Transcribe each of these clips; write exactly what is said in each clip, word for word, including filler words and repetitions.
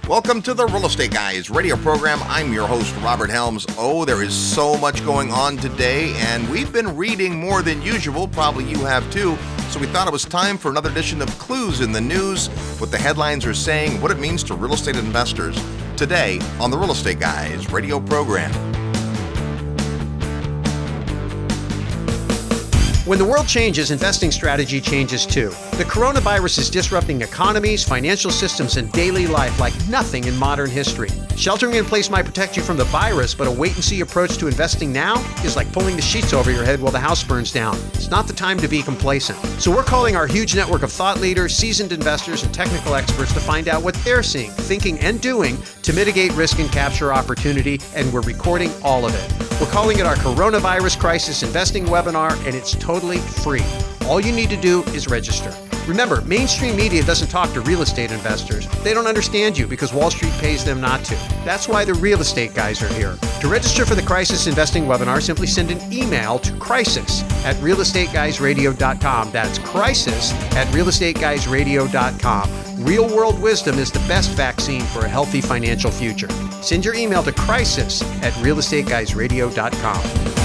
Welcome to the Real Estate Guys radio program. I'm your host, Robert Helms. Oh, there is so much going on today, and we've been reading more than usual. Probably you have too. So we thought it was time for another edition of Clues in the News, what the headlines are saying, what it means to real estate investors. Today on the Real Estate Guys radio program. When the world changes, investing strategy changes too. The coronavirus is disrupting economies, financial systems, and daily life like nothing in modern history. Sheltering in place might protect you from the virus, but a wait-and-see approach to investing now is like pulling the sheets over your head while the house burns down. It's not the time to be complacent. So we're calling our huge network of thought leaders, seasoned investors, and technical experts to find out what they're seeing, thinking, and doing to mitigate risk and capture opportunity, and we're recording all of it. We're calling it our Coronavirus Crisis Investing Webinar, and it's totally free. All you need to do is register. Remember, mainstream media doesn't talk to real estate investors. They don't understand you because Wall Street pays them not to. That's why the real estate guys are here. To register for the Crisis Investing Webinar, simply send an email to crisis at real estate guys radio dot com. That's crisis at real estate guys radio dot com. Real world wisdom is the best vaccine for a healthy financial future. Send your email to crisis at real estate guys radio dot com.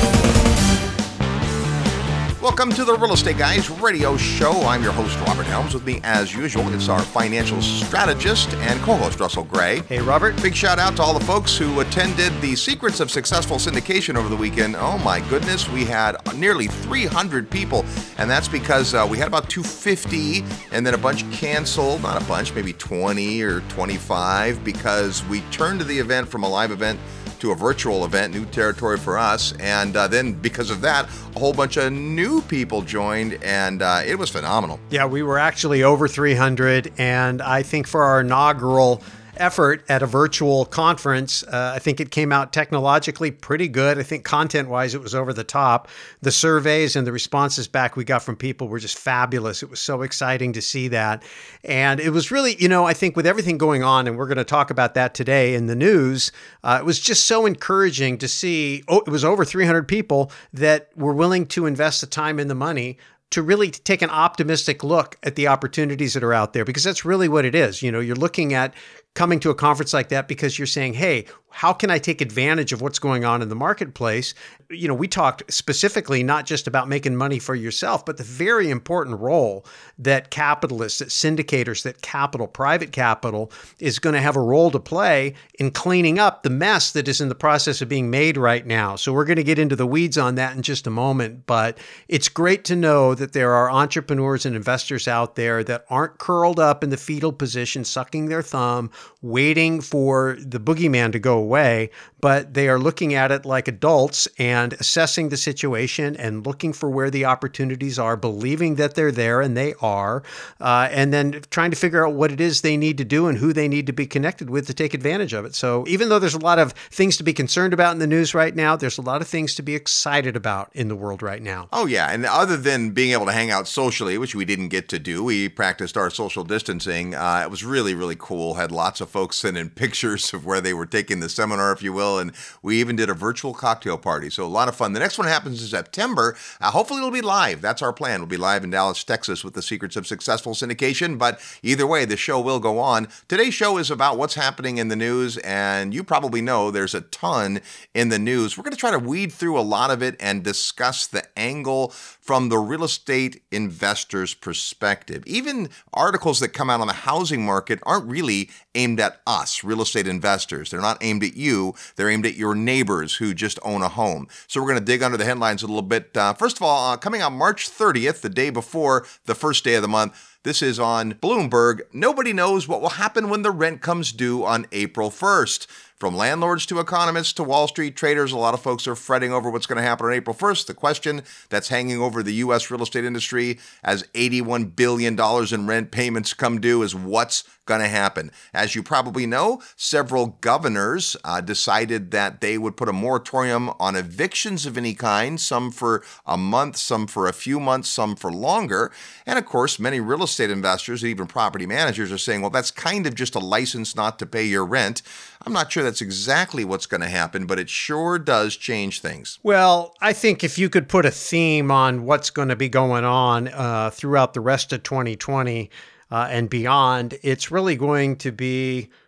Welcome to the Real Estate Guys radio show. I'm your host, Robert Helms. With me, as usual, it's our financial strategist and co-host, Russell Gray. Hey, Robert. Big shout out to all the folks who attended the Secrets of Successful Syndication over the weekend. Oh my goodness, we had nearly three hundred people, and that's because uh, we had about two hundred fifty, and then a bunch canceled, not a bunch, maybe twenty or twenty-five, because we turned the event from a live event to a virtual event, new territory for us. And uh, then because of that, a whole bunch of new people joined, and uh, it was phenomenal. Yeah, we were actually over three hundred, and I think for our inaugural effort at a virtual conference, uh, I think it came out technologically pretty good. I think content-wise, it was over the top. The surveys and the responses back we got from people were just fabulous. It was so exciting to see that. And it was really, you know, I think with everything going on, and we're going to talk about that today in the news, uh, it was just so encouraging to see, oh, it was over three hundred people that were willing to invest the time and the money to really take an optimistic look at the opportunities that are out there, because that's really what it is. You know, you're looking at coming to a conference like that because you're saying, hey, how can I take advantage of what's going on in the marketplace? You know, we talked specifically not just about making money for yourself, but the very important role that capitalists, that syndicators, that capital, private capital is going to have a role to play in cleaning up the mess that is in the process of being made right now. So we're going to get into the weeds on that in just a moment, but it's great to know that there are entrepreneurs and investors out there that aren't curled up in the fetal position, sucking their thumb, waiting for the boogeyman to go away, but they are looking at it like adults and assessing the situation and looking for where the opportunities are, believing that they're there, and they are, uh, and then trying to figure out what it is they need to do and who they need to be connected with to take advantage of it. So even though there's a lot of things to be concerned about in the news right now, there's a lot of things to be excited about in the world right now. Oh yeah, and other than being able to hang out socially, which we didn't get to do, we practiced our social distancing. Uh, it was really, really cool. Had lots of folks send in pictures of where they were taking the seminar, if you will, and we even did a virtual cocktail party. So a lot of fun. The next one happens in September. Uh, hopefully it'll be live. That's our plan. We'll be live in Dallas, Texas with the Secrets of Successful Syndication. But either way, the show will go on. Today's show is about what's happening in the news, and you probably know there's a ton in the news. We're going to try to weed through a lot of it and discuss the angle from the real estate investor's perspective. Even articles that come out on the housing market aren't really aimed at us, real estate investors. They're not aimed at you. They're aimed at your neighbors who just own a home. So we're going to dig under the headlines a little bit. Uh, first of all, uh, coming out March thirtieth, the day before the first day of the month, this is on Bloomberg. Nobody knows what will happen when the rent comes due on April first. From landlords to economists to Wall Street traders, a lot of folks are fretting over what's going to happen on April first. The question that's hanging over the U S real estate industry as eighty-one billion dollars in rent payments come due is what's going to happen. As you probably know, several governors uh, decided that they would put a moratorium on evictions of any kind, some for a month, some for a few months, some for longer. And of course, many real estate investors, even property managers, are saying, well, that's kind of just a license not to pay your rent. I'm not sure that's exactly what's going to happen, but it sure does change things. Well, I think if you could put a theme on what's going to be going on uh, throughout the rest of twenty twenty uh, and beyond, it's really going to be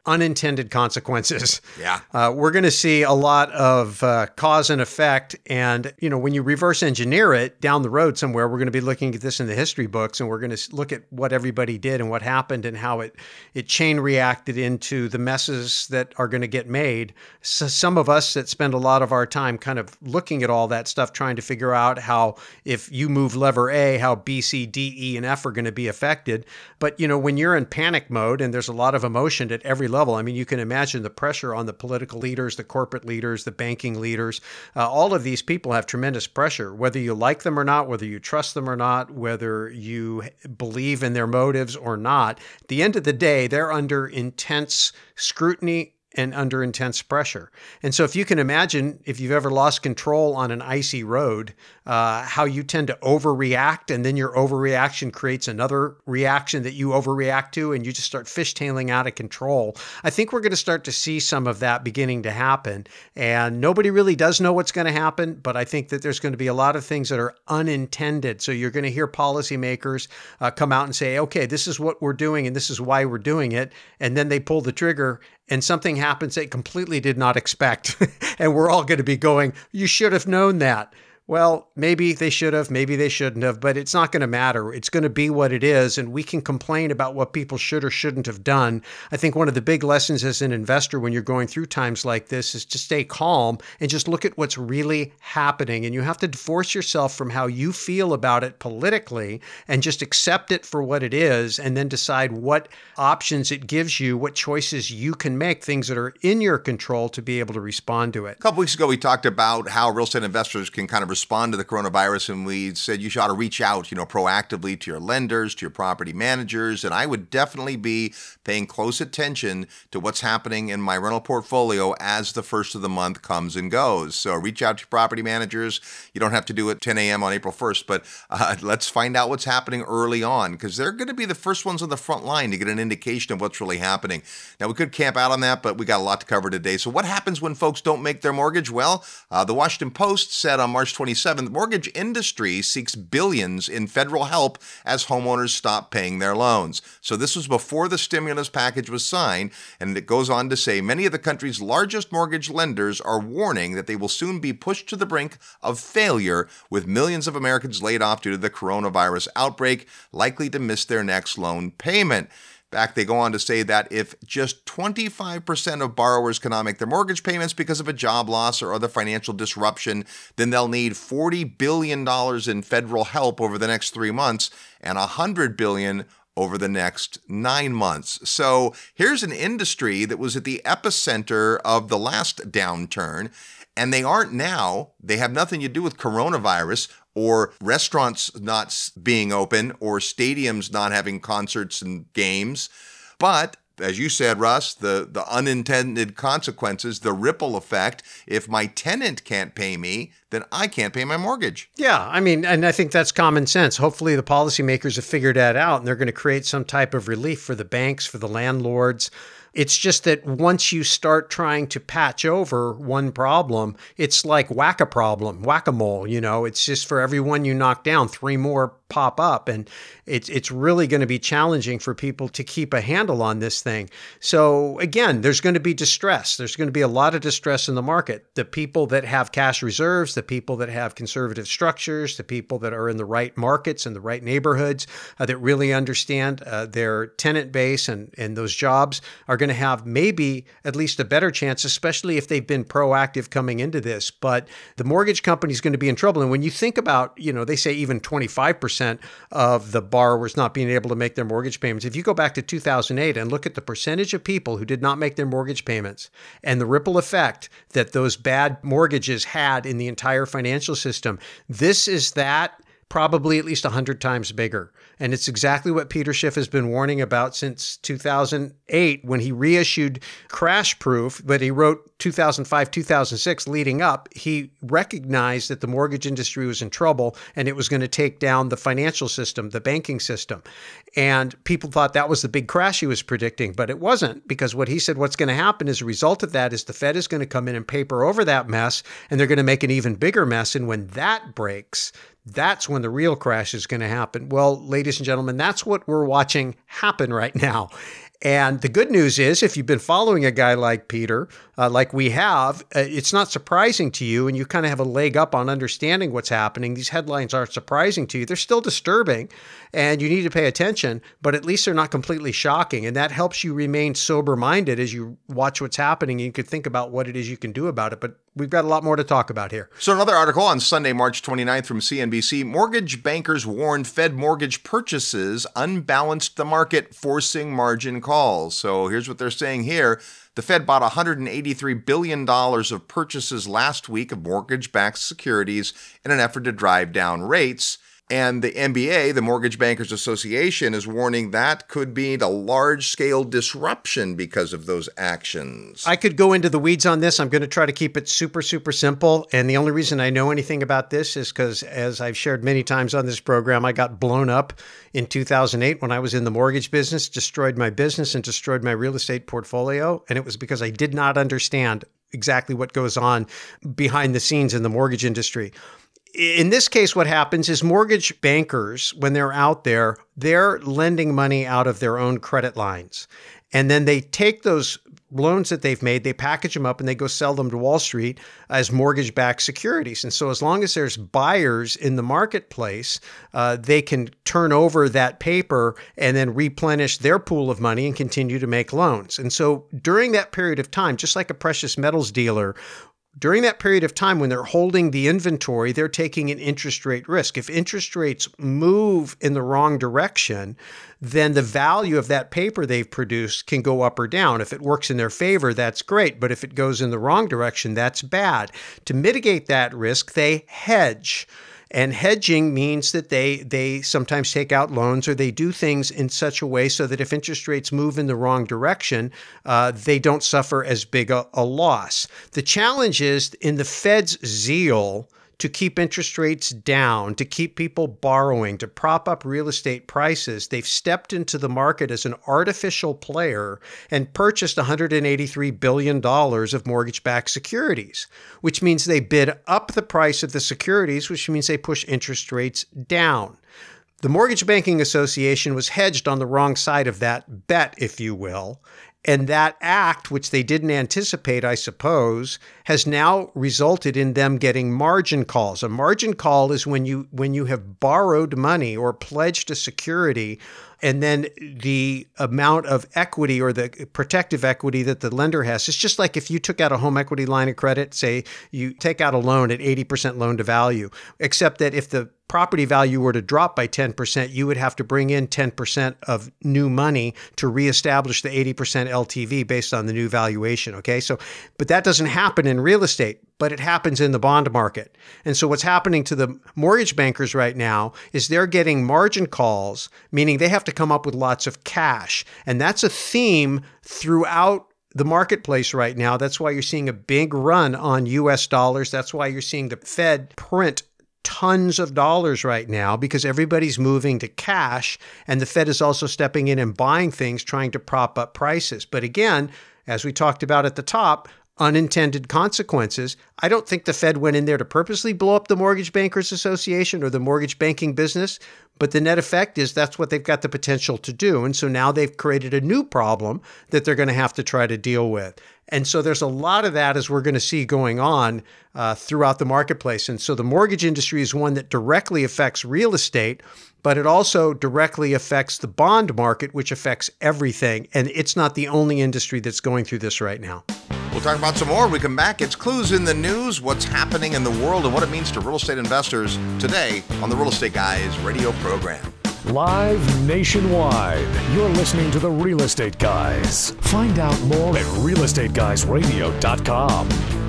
unintended consequences. Yeah. Uh, we're going to see a lot of uh, cause and effect. And, you know, when you reverse engineer it down the road somewhere, we're going to be looking at this in the history books, and we're going to look at what everybody did and what happened and how it, it chain reacted into the messes that are going to get made. So some of us that spend a lot of our time kind of looking at all that stuff, trying to figure out how, if you move lever A, how B, C, D, E, and F are going to be affected. But, you know, when you're in panic mode and there's a lot of emotion at every level, I mean, you can imagine the pressure on the political leaders, the corporate leaders, the banking leaders. Uh, all of these people have tremendous pressure, whether you like them or not, whether you trust them or not, whether you believe in their motives or not. At the end of the day, they're under intense scrutiny and under intense pressure. And so if you can imagine, if you've ever lost control on an icy road, uh, how you tend to overreact, and then your overreaction creates another reaction that you overreact to, and you just start fishtailing out of control. I think we're going to start to see some of that beginning to happen. And nobody really does know what's going to happen, but I think that there's going to be a lot of things that are unintended. So you're going to hear policymakers uh, come out and say, okay, this is what we're doing, and this is why we're doing it. And then they pull the trigger, and something happens they completely did not expect. And we're all going to be going, you should have known that. Well, maybe they should have, maybe they shouldn't have, but it's not going to matter. It's going to be what it is, and we can complain about what people should or shouldn't have done. I think one of the big lessons as an investor when you're going through times like this is to stay calm and just look at what's really happening. And you have to divorce yourself from how you feel about it politically and just accept it for what it is, and then decide what options it gives you, what choices you can make, things that are in your control to be able to respond to it. A couple weeks ago, we talked about how real estate investors can kind of respond to the coronavirus, and we said you should ought to reach out, you know, proactively to your lenders, to your property managers, and I would definitely be paying close attention to what's happening in my rental portfolio as the first of the month comes and goes. So reach out to your property managers. You don't have to do it ten a.m. on April first, but uh, let's find out what's happening early on, because they're going to be the first ones on the front line to get an indication of what's really happening. Now, we could camp out on that, but we got a lot to cover today. So what happens when folks don't make their mortgage? Well, uh, the Washington Post said on March twenty-seventh, the mortgage industry seeks billions in federal help as homeowners stop paying their loans. So this was before the stimulus package was signed, and it goes on to say many of the country's largest mortgage lenders are warning that they will soon be pushed to the brink of failure, with millions of Americans laid off due to the coronavirus outbreak, likely to miss their next loan payment. In fact, they go on to say that if just twenty-five percent of borrowers cannot make their mortgage payments because of a job loss or other financial disruption, then they'll need forty billion dollars in federal help over the next three months and one hundred billion dollars over the next nine months. So here's an industry that was at the epicenter of the last downturn, and they aren't now. They have nothing to do with coronavirus or restaurants not being open or stadiums not having concerts and games. But as you said, Russ, the, the unintended consequences, the ripple effect, if my tenant can't pay me, then I can't pay my mortgage. Yeah, I mean, and I think that's common sense. Hopefully the policymakers have figured that out, and they're going to create some type of relief for the banks, for the landlords. It's just that once you start trying to patch over one problem, it's like whack a problem, whack-a-mole, you know, it's just for every one you knock down, three more pop up. And it's it's really going to be challenging for people to keep a handle on this thing. So again, there's going to be distress. There's going to be a lot of distress in the market. The people that have cash reserves, the people that have conservative structures, the people that are in the right markets and the right neighborhoods uh, that really understand uh, their tenant base and, and those jobs are going to have maybe at least a better chance, especially if they've been proactive coming into this. But the mortgage company is going to be in trouble. And when you think about, you know, they say even twenty-five percent of the borrowers not being able to make their mortgage payments. If you go back to two thousand eight and look at the percentage of people who did not make their mortgage payments and the ripple effect that those bad mortgages had in the entire financial system, this is that probably at least one hundred times bigger. And it's exactly what Peter Schiff has been warning about since two thousand eight when he reissued Crash Proof, but he wrote two thousand five, two thousand six leading up. He recognized that the mortgage industry was in trouble and it was going to take down the financial system, the banking system. And people thought that was the big crash he was predicting, but it wasn't, because what he said what's going to happen as a result of that is the Fed is going to come in and paper over that mess, and they're going to make an even bigger mess. And when that breaks, that's when the real crash is going to happen. Well, ladies and gentlemen, that's what we're watching happen right now. And the good news is, if you've been following a guy like Peter, uh, like we have, uh, it's not surprising to you, and you kind of have a leg up on understanding what's happening. These headlines aren't surprising to you. They're still disturbing, and you need to pay attention, but at least they're not completely shocking. And that helps you remain sober-minded as you watch what's happening. You could think about what it is you can do about it, but we've got a lot more to talk about here. So another article on Sunday, March twenty-ninth from C N B C, mortgage bankers warn Fed mortgage purchases unbalanced the market, forcing margin calls. So here's what they're saying here. The Fed bought one hundred eighty-three billion dollars of purchases last week of mortgage-backed securities in an effort to drive down rates. And the M B A, the Mortgage Bankers Association, is warning that could be a large-scale disruption because of those actions. I could go into the weeds on this. I'm going to try to keep it super, super simple. And the only reason I know anything about this is because, as I've shared many times on this program, I got blown up in two thousand eight when I was in the mortgage business, destroyed my business and destroyed my real estate portfolio. And it was because I did not understand exactly what goes on behind the scenes in the mortgage industry. In this case, what happens is mortgage bankers, when they're out there, they're lending money out of their own credit lines. And then they take those loans that they've made, they package them up, and they go sell them to Wall Street as mortgage-backed securities. And so as long as there's buyers in the marketplace, uh, they can turn over that paper and then replenish their pool of money and continue to make loans. And so during that period of time, just like a precious metals dealer, during that period of time when they're holding the inventory, they're taking an interest rate risk. If interest rates move in the wrong direction, then the value of that paper they've produced can go up or down. If it works in their favor, that's great. But if it goes in the wrong direction, that's bad. To mitigate that risk, they hedge. And hedging means that they they sometimes take out loans, or they do things in such a way so that if interest rates move in the wrong direction, uh, they don't suffer as big a, a loss. The challenge is in the Fed's zeal to keep interest rates down, to keep people borrowing, to prop up real estate prices, they've stepped into the market as an artificial player and purchased one hundred eighty-three billion dollars of mortgage-backed securities, which means they bid up the price of the securities, which means they push interest rates down. The Mortgage Banking Association was hedged on the wrong side of that bet, if you will. And that act, which they didn't anticipate, I suppose, has now resulted in them getting margin calls. A margin call is when you when you have borrowed money or pledged a security, and then the amount of equity or the protective equity that the lender has. It's just like if you took out a home equity line of credit, say you take out a loan at eighty percent loan to value, except that if the property value were to drop by ten percent, you would have to bring in ten percent of new money to reestablish the eighty percent L T V based on the new valuation. Okay. So, but that doesn't happen in real estate, but it happens in the bond market. And so what's happening to the mortgage bankers right now is they're getting margin calls, meaning they have to come up with lots of cash. And that's a theme throughout the marketplace right now. That's why you're seeing a big run on U S dollars. That's why you're seeing the Fed print tons of dollars right now, because everybody's moving to cash, and the Fed is also stepping in and buying things, trying to prop up prices. But again, as we talked about at the top, unintended consequences. I don't think the Fed went in there to purposely blow up the Mortgage Bankers Association or the mortgage banking business, but the net effect is that's what they've got the potential to do. And so now they've created a new problem that they're going to have to try to deal with. And so there's a lot of that, as we're going to see, going on uh, throughout the marketplace. And so the mortgage industry is one that directly affects real estate, but it also directly affects the bond market, which affects everything. And it's not the only industry that's going through this right now. We'll talk about some more when we come back. It's Clues in the News, what's happening in the world and what it means to real estate investors today on the Real Estate Guys radio program. Live nationwide, you're listening to the Real Estate Guys. Find out more at real estate guys radio dot com.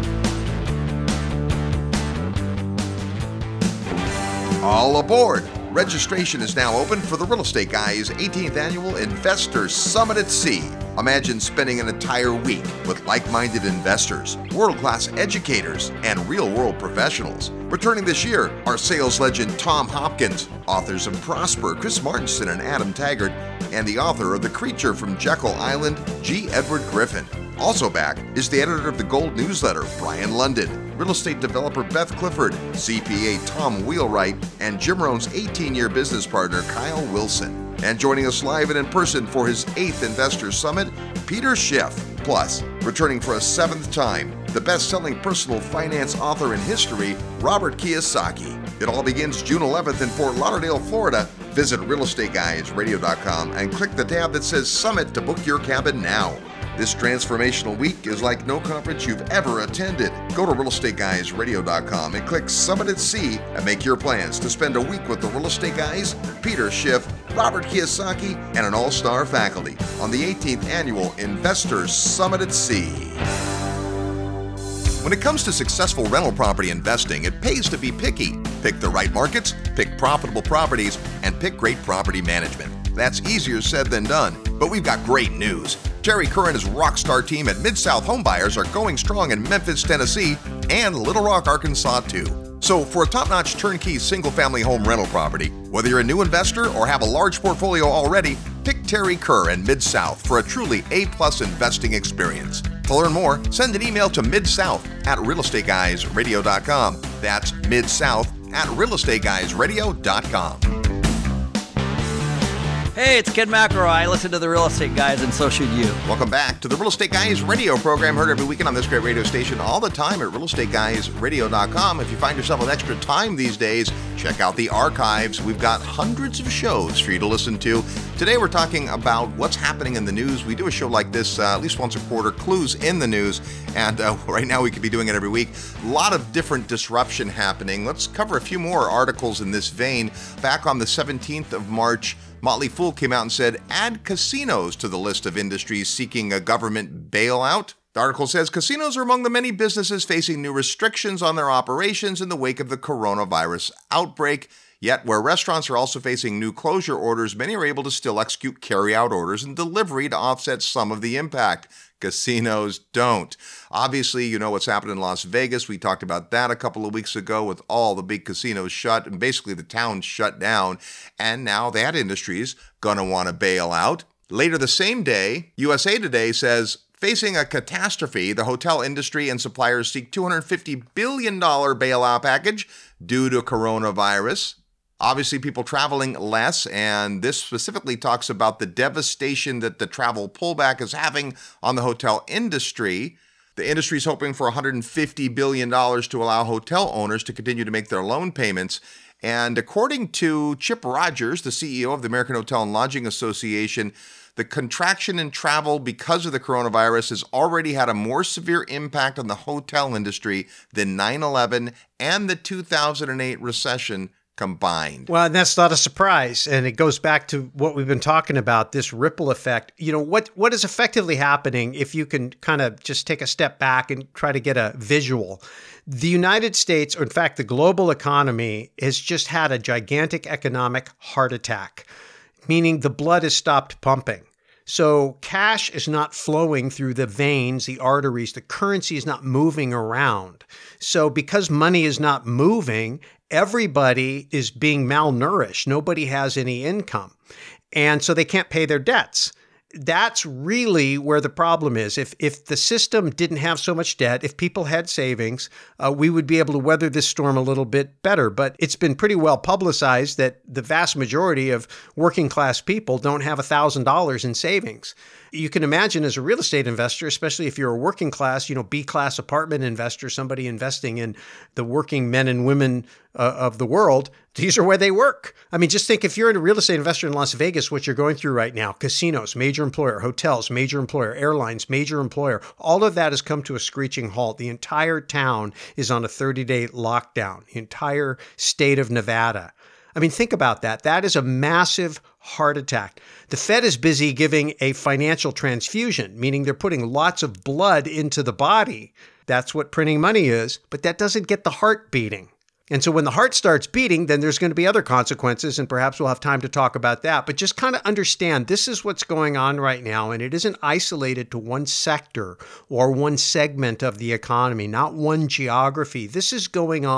All aboard! Registration is now open for the Real Estate Guys eighteenth Annual Investor Summit at Sea. Imagine spending an entire week with like-minded investors, world-class educators, and real-world professionals. Returning this year are sales legend Tom Hopkins, authors of Prosper, Chris Martenson and Adam Taggart, and the author of The Creature from Jekyll Island, G. Edward Griffin. Also back is the editor of the Gold Newsletter, Brian London, real estate developer Beth Clifford, C P A Tom Wheelwright, and Jim Rohn's eighteen-year business partner, Kyle Wilson. And joining us live and in person for his eighth Investor Summit, Peter Schiff. Plus, returning for a seventh time, the best-selling personal finance author in history, Robert Kiyosaki. It all begins June eleventh in Fort Lauderdale, Florida. Visit real estate guys radio dot com and click the tab that says Summit to book your cabin now. This transformational week is like no conference you've ever attended. Go to real estate guys radio dot com and click Summit at Sea and make your plans to spend a week with the Real Estate Guys, Peter Schiff, Robert Kiyosaki, and an all-star faculty on the eighteenth Annual Investors Summit at Sea. When it comes to successful rental property investing, it pays to be picky. Pick the right markets, pick profitable properties, and pick great property management. That's easier said than done, but we've got great news. Terry Kerr and his rockstar team at Mid-South Homebuyers are going strong in Memphis, Tennessee, and Little Rock, Arkansas, too. So for a top-notch turnkey single-family home rental property, whether you're a new investor or have a large portfolio already, pick Terry Kerr and Mid-South for a truly A-plus investing experience. To learn more, send an email to midsouth at real estate guys radio dot com. That's midsouth at real estate guys radio dot com. Hey, it's Ken McElroy. I listen to the Real Estate Guys, and so should you. Welcome back to the Real Estate Guys radio program, heard every weekend on this great radio station all the time at real estate guys radio dot com. If you find yourself with extra time these days, check out the archives. We've got hundreds of shows for you to listen to. Today we're talking about what's happening in the news. We do a show like this uh, at least once a quarter, Clues in the News, and uh, right now we could be doing it every week. A lot of different disruption happening. Let's cover a few more articles in this vein. Back on the seventeenth of March, Motley Fool came out and said, add casinos to the list of industries seeking a government bailout. The article says casinos are among the many businesses facing new restrictions on their operations in the wake of the coronavirus outbreak. Yet, where restaurants are also facing new closure orders, many are able to still execute carry-out orders and delivery to offset some of the impact. Casinos don't. Obviously, you know what's happened in Las Vegas. We talked about that a couple of weeks ago with all the big casinos shut and basically the town shut down. And now that industry's going to want to bail out. Later the same day, U S A Today says, facing a catastrophe, the hotel industry and suppliers seek two hundred fifty billion dollars bailout package due to coronavirus. Obviously, people traveling less, and this specifically talks about the devastation that the travel pullback is having on the hotel industry. The industry is hoping for one hundred fifty billion dollars to allow hotel owners to continue to make their loan payments. And according to Chip Rogers, the C E O of the American Hotel and Lodging Association, the contraction in travel because of the coronavirus has already had a more severe impact on the hotel industry than nine eleven and the two thousand eight recession combined. Well, and that's not a surprise. And it goes back to what we've been talking about, this ripple effect. You know, what what is effectively happening, if you can kind of just take a step back and try to get a visual. The United States, or in fact, the global economy, has just had a gigantic economic heart attack, meaning the blood has stopped pumping. So cash is not flowing through the veins, the arteries, the currency is not moving around. So because money is not moving, everybody is being malnourished. Nobody has any income. And so they can't pay their debts. That's really where the problem is. If if the system didn't have so much debt, if people had savings, uh, we would be able to weather this storm a little bit better. But it's been pretty well publicized that the vast majority of working class people don't have one thousand dollars in savings. You can imagine as a real estate investor, especially if you're a working class, you know, B-class apartment investor, somebody investing in the working men and women uh, of the world, these are where they work. I mean, just think if you're a real estate investor in Las Vegas, what you're going through right now, casinos, major employer, hotels, major employer, airlines, major employer, all of that has come to a screeching halt. The entire town is on a thirty-day lockdown, the entire state of Nevada. I mean, think about that. That is a massive heart attack. The Fed is busy giving a financial transfusion, meaning they're putting lots of blood into the body. That's what printing money is, but that doesn't get the heart beating. And so when the heart starts beating, then there's going to be other consequences, and perhaps we'll have time to talk about that. But just kind of understand this is what's going on right now, and it isn't isolated to one sector or one segment of the economy, not one geography. This is going on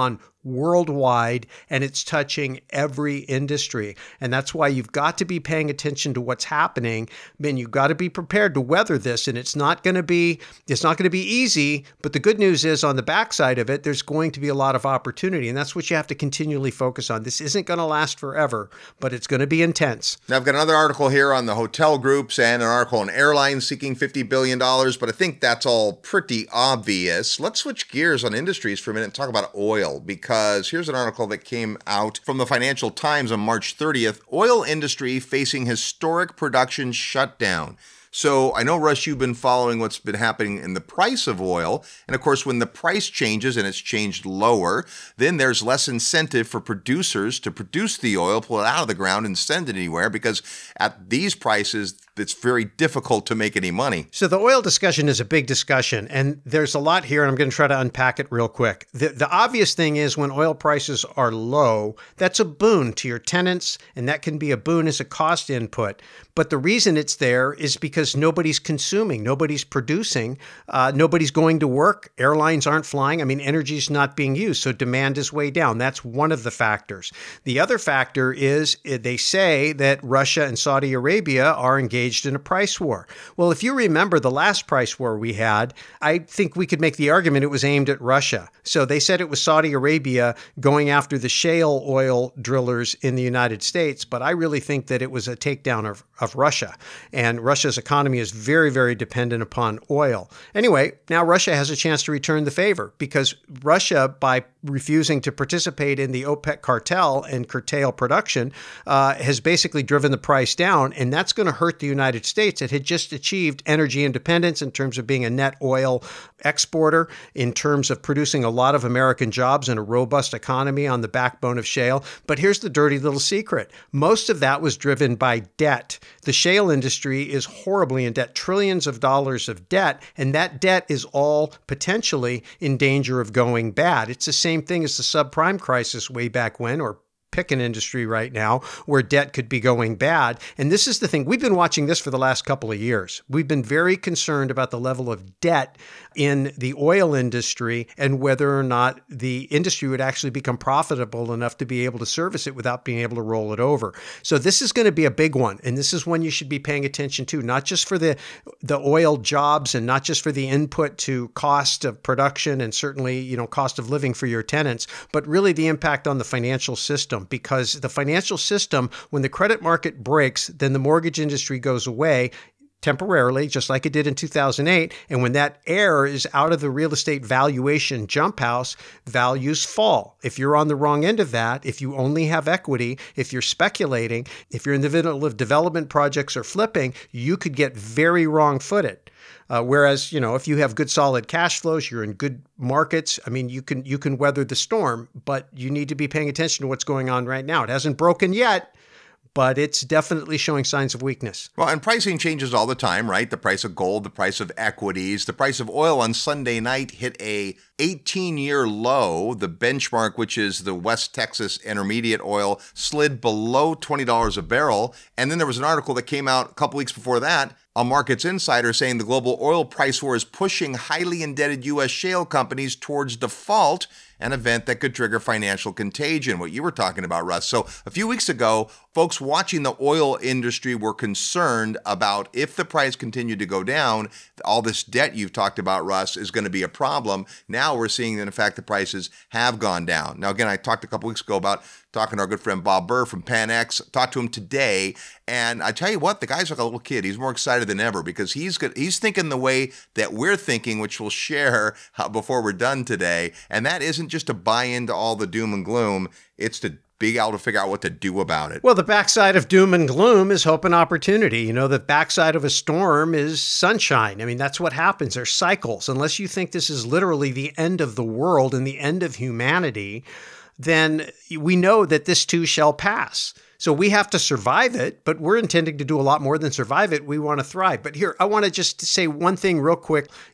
worldwide, and it's touching every industry. And that's why you've got to be paying attention to what's happening. I mean, you've got to be prepared to weather this, and it's not going to be it's not going to be easy. But the good news is, on the backside of it, there's going to be a lot of opportunity, and that's what you have to continually focus on. This isn't going to last forever, but it's going to be intense. Now, I've got another article here on the hotel groups and an article on airlines seeking fifty billion dollars, but I think that's all pretty obvious. Let's switch gears on industries for a minute and talk about oil, because here's an article that came out from the Financial Times on March thirtieth. Oil industry facing historic production shutdown. So I know, Russ, you've been following what's been happening in the price of oil. And of course, when the price changes and it's changed lower, then there's less incentive for producers to produce the oil, pull it out of the ground and send it anywhere, because at these prices, it's very difficult to make any money. So the oil discussion is a big discussion, and there's a lot here, and I'm going to try to unpack it real quick. The, the obvious thing is, when oil prices are low, that's a boon to your tenants, and that can be a boon as a cost input. But the reason it's there is because nobody's consuming, nobody's producing, uh, nobody's going to work, airlines aren't flying. I mean, energy's not being used, so demand is way down. That's one of the factors. The other factor is they say that Russia and Saudi Arabia are engaged in a price war. Well, if you remember the last price war we had, I think we could make the argument it was aimed at Russia. So they said it was Saudi Arabia going after the shale oil drillers in the United States, but I really think that it was a takedown of, of Russia. And Russia's economy is very, very dependent upon oil. Anyway, now Russia has a chance to return the favor, because Russia, by refusing to participate in the OPEC cartel and curtail production, uh, has basically driven the price down, and that's going to hurt the United States. It had just achieved energy independence in terms of being a net oil exporter, in terms of producing a lot of American jobs and a robust economy on the backbone of shale. But here's the dirty little secret. Most of that was driven by debt. The shale industry is horribly in debt, trillions of dollars of debt, and that debt is all potentially in danger of going bad. It's the same thing as the subprime crisis way back when, or pick an industry right now where debt could be going bad. And this is the thing. We've been watching this for the last couple of years. We've been very concerned about the level of debt in the oil industry and whether or not the industry would actually become profitable enough to be able to service it without being able to roll it over. So this is going to be a big one. And this is one you should be paying attention to, not just for the, the oil jobs and not just for the input to cost of production and certainly, you know, cost of living for your tenants, but really the impact on the financial system. Because the financial system, when the credit market breaks, then the mortgage industry goes away temporarily, just like it did in two thousand eight. And when that air is out of the real estate valuation jump house, values fall. If you're on the wrong end of that, if you only have equity, if you're speculating, if you're in the middle of development projects or flipping, you could get very wrong-footed. Uh, whereas, you know, if you have good solid cash flows, you're in good markets, I mean, you can you can weather the storm, but you need to be paying attention to what's going on right now. It hasn't broken yet, but it's definitely showing signs of weakness. Well, and pricing changes all the time, right? The price of gold, the price of equities, the price of oil on Sunday night hit a eighteen-year low. The benchmark, which is the West Texas Intermediate oil, slid below twenty dollars a barrel. And then there was an article that came out a couple weeks before that on Markets Insider saying the global oil price war is pushing highly indebted U S shale companies towards default, an event that could trigger financial contagion, what you were talking about, Russ. So a few weeks ago, folks watching the oil industry were concerned about if the price continued to go down, all this debt you've talked about, Russ, is going to be a problem. Now we're seeing that, in fact, the prices have gone down. Now, again, I talked a couple weeks ago about talking to our good friend Bob Burr from PanX, talked to him today, and I tell you what, the guy's like a little kid. He's more excited than ever because he's good, he's thinking the way that we're thinking, which we'll share before we're done today, and that isn't just to buy into all the doom and gloom, it's to be able to figure out what to do about it. Well, the backside of doom and gloom is hope and opportunity. You know, the backside of a storm is sunshine. I mean, that's what happens. There's cycles. Unless you think this is literally the end of the world and the end of humanity, then we know that this too shall pass. So we have to survive it, but we're intending to do a lot more than survive it. We want to thrive. But here, I want to just say one thing real quick.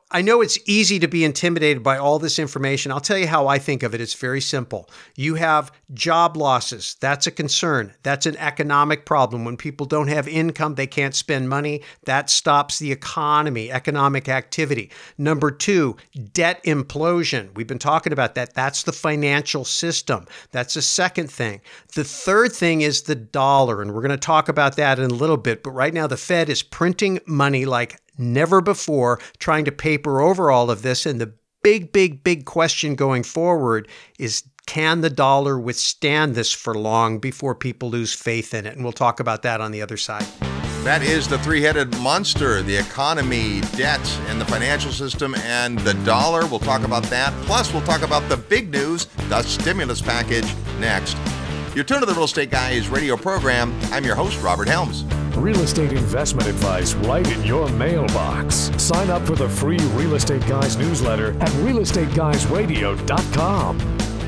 I know it's easy to be intimidated by all this information. I'll tell you how I think of it. It's very simple. You have job losses. That's a concern. That's an economic problem. When people don't have income, they can't spend money. That stops the economy, economic activity. Number two, debt implosion. We've been talking about that. That's the financial system. That's the second thing. The third thing is the dollar, and we're going to talk about that in a little bit. But right now, the Fed is printing money like never before, trying to paper over all of this. And the big, big, big question going forward is, can the dollar withstand this for long before people lose faith in it? And we'll talk about that on the other side. That is the three-headed monster, the economy, debt, and the financial system, and the dollar. We'll talk about that. Plus, we'll talk about the big news, the stimulus package, next. You're tuned to the Real Estate Guys radio program. I'm your host, Robert Helms. Real estate investment advice right in your mailbox. Sign up for the free Real Estate Guys newsletter at real estate guys radio dot com.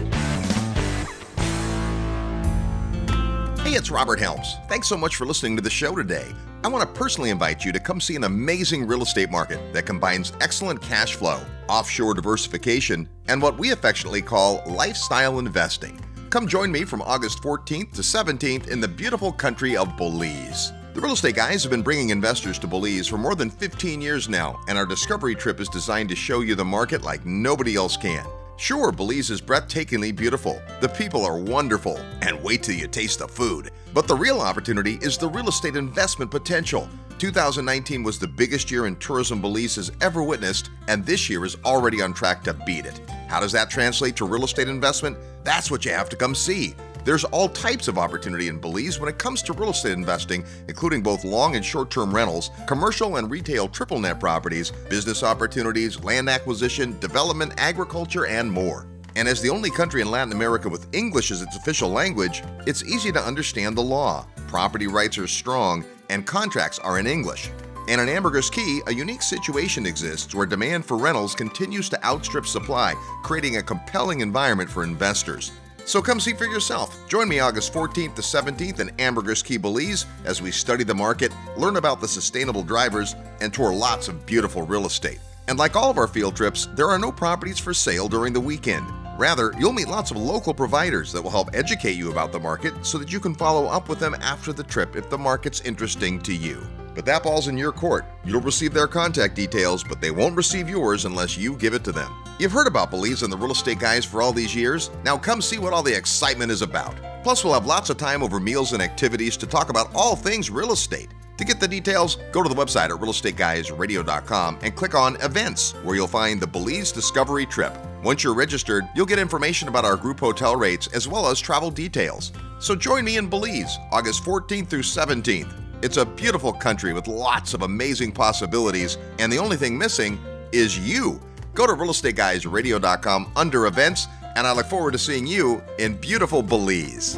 Hey, it's Robert Helms. Thanks so much for listening to the show today. I want to personally invite you to come see an amazing real estate market that combines excellent cash flow, offshore diversification, and what we affectionately call lifestyle investing. Come join me from August fourteenth to seventeenth in the beautiful country of Belize. The Real Estate Guys have been bringing investors to Belize for more than fifteen years now, and our discovery trip is designed to show you the market like nobody else can. Sure, Belize is breathtakingly beautiful, the people are wonderful, and wait till you taste the food. But the real opportunity is the real estate investment potential. two thousand nineteen was the biggest year in tourism Belize has ever witnessed, and this year is already on track to beat it. How does that translate to real estate investment? That's what you have to come see. There's all types of opportunity in Belize when it comes to real estate investing, including both long and short-term rentals, commercial and retail triple net properties, business opportunities, land acquisition, development, agriculture, and more. And as the only country in Latin America with English as its official language, it's easy to understand the law. Property rights are strong, and contracts are in English. And in Ambergris Caye, a unique situation exists where demand for rentals continues to outstrip supply, creating a compelling environment for investors. So come see for yourself. Join me August fourteenth to seventeenth in Ambergris Caye, Belize, as we study the market, learn about the sustainable drivers, and tour lots of beautiful real estate. And like all of our field trips, there are no properties for sale during the weekend. Rather, you'll meet lots of local providers that will help educate you about the market so that you can follow up with them after the trip if the market's interesting to you. But that ball's in your court. You'll receive their contact details, but they won't receive yours unless you give it to them. You've heard about Belize and the Real Estate Guys for all these years. Now come see what all the excitement is about. Plus, we'll have lots of time over meals and activities to talk about all things real estate. To get the details, go to the website at real estate guys radio dot com and click on Events, where you'll find the Belize Discovery Trip. Once you're registered, you'll get information about our group hotel rates as well as travel details. So join me in Belize, August fourteenth through seventeenth. It's a beautiful country with lots of amazing possibilities, and the only thing missing is you. Go to real estate guys radio dot com under Events, and I look forward to seeing you in beautiful Belize.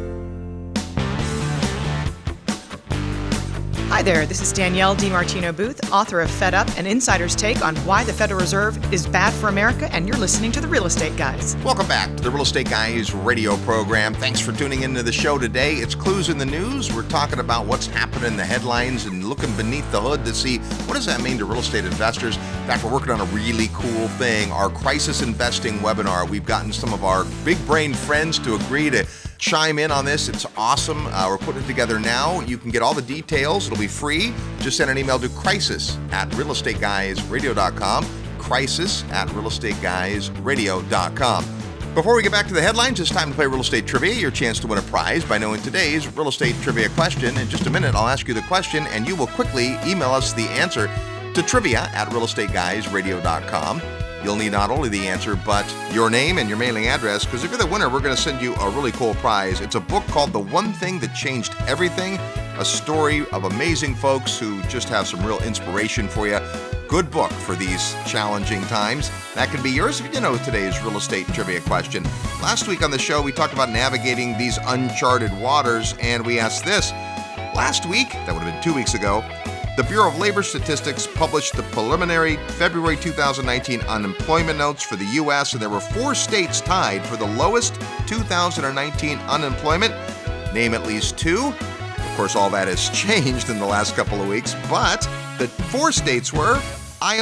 Hi there, this is Danielle DiMartino Booth, author of Fed Up, an insider's take on why the Federal Reserve is bad for America, and you're listening to the Real Estate Guys. Welcome back to the Real Estate Guys radio program. Thanks for tuning into the show today. It's Clues in the News. We're talking about what's happening in the headlines and looking beneath the hood to see what does that mean to real estate investors. In fact, we're working on a really cool thing, our Crisis Investing webinar. We've gotten some of our big brain friends to agree to chime in on this. It's awesome. Uh, we're putting it together now. You can get all the details. It'll be free. Just send an email to crisis at real estate guys radio dot com. Crisis at real estate guys radio dot com. Before we get back to the headlines, it's time to play Real Estate Trivia, your chance to win a prize by knowing today's Real Estate Trivia question. In just a minute, I'll ask you the question, and you will quickly email us the answer to trivia at real estate guys radio dot com. You'll need not only the answer, but your name and your mailing address, because if you're the winner, we're going to send you a really cool prize. It's a book called The One Thing That Changed Everything, a story of amazing folks who just have some real inspiration for you. Good book for these challenging times. That can be yours if you know today's real estate trivia question. Last week on the show, we talked about navigating these uncharted waters, and we asked this. Last week, that would have been two weeks ago, the Bureau of Labor Statistics published the preliminary February two thousand nineteen unemployment notes for the U S, and there were four states tied for the lowest two thousand nineteen unemployment. Name at least two. Of course, all that has changed in the last couple of weeks, but the four states were Iowa,